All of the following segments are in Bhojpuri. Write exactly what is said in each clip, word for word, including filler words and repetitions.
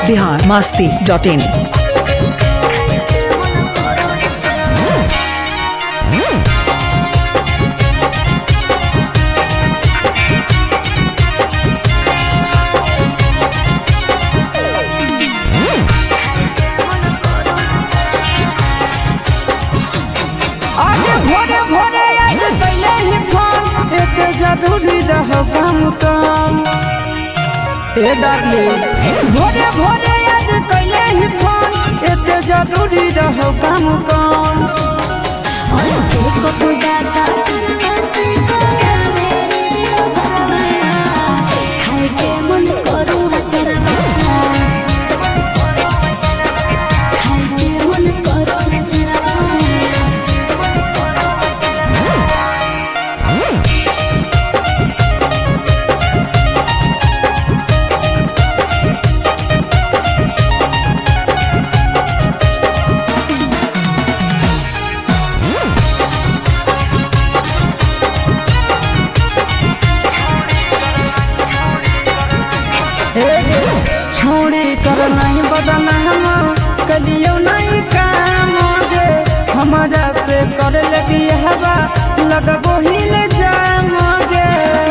Bihar Masti dot in. भोरे भोरे आज कैले ही फोन एते जरूरी रह काम काम ए डार्ली भोरे भोरे आज कैले ही फोन एते जरूरी रह काम काम और जेको खुदा का खाए के मन करू चरवा खाए के मन करू चरवा छोड़ी कर नहीं बदना हम कलियो नहीं काम गे हमारा से कर लगी हवा लगबो ही ले जाम गे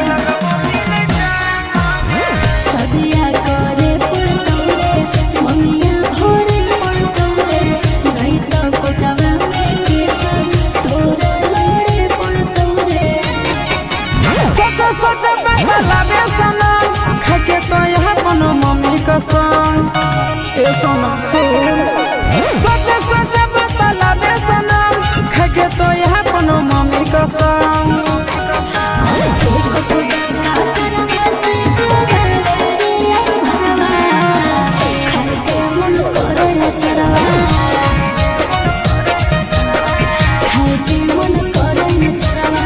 सदिया करे पड़तौरे ममिया भोरे पड़तौरे नहीं तो कोटवा में केसर तोरे लड़े पड़तौरे सोच सोच बदला बे सनम खाके तो यहाँ पनो मम्मी का संग ए सनम सुन सोच सोच बदला बे सनम खाके तो यहाँ पनो मम्मी का संग जेको खुदा का करवा से करे रे भरवा खाए के मन करे चरवा खाए के मन करे चरवा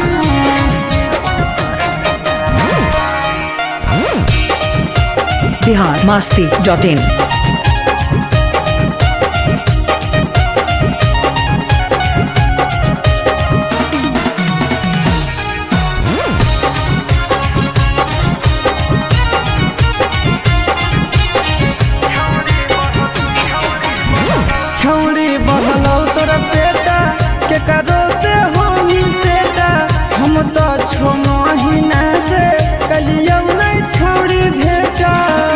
बिहार मस्ती डॉट इन। छौड़ी बहलौ तोरा बेटा के करो से होनी सेटा हम तो छो महीना से कलियो नहीं छौड़ी भेटा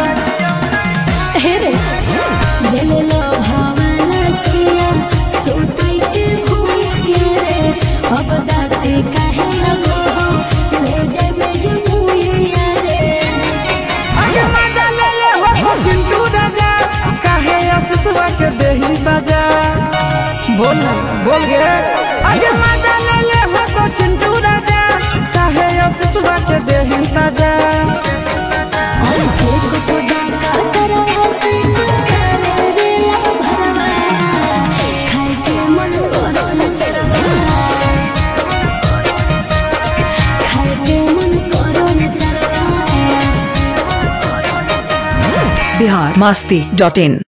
हे रे दिल लो भावना सिया सोताई के भूया रे अब दाते काहे लगो हो ले जाए में जमुया रे आगे मजा ले ले हो चिंटू राजा काहे असुसवा के देही सजा बोल बोल गे आगे मजा ले ले हो चिंटू राजा काहे असुसवा के देही सजा और जेको खुदा का करवा से करे रे भरवा खाए के मन करो चरवा खाए के मन करो चरवा बिहार मस्ती डॉट इन।